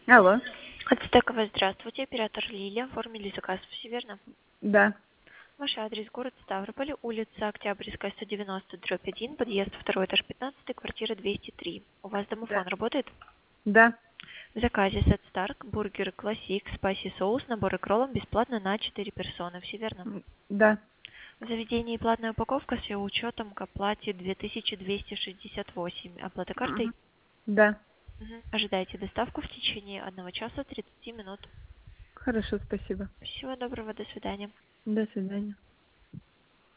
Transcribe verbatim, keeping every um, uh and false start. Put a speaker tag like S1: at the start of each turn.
S1: Алло.
S2: Ацтекова, здравствуйте. Оператор Лилия. Оформили заказ, все верно?
S1: Да.
S2: Ваш адрес город Ставрополь, улица Октябрьская, сто девяносто, дробь один, подъезд второй этаж пятнадцать, квартира двести три. У вас домофон
S1: Да.
S2: работает?
S1: Да.
S2: В заказе сет Старк, бургер классик, спайси соус, набор кроллом бесплатно на четыре персоны. Все верно?
S1: М, Да.
S2: В заведении платная упаковка с учетом к оплате две тысячи двести шестьдесят восемь. Оплата картой?
S1: Мгм. Да.
S2: Мгм. Ожидайте доставку в течение одного часа тридцати минут.
S1: Хорошо, спасибо.
S2: Всего доброго, до свидания.
S1: До свидания.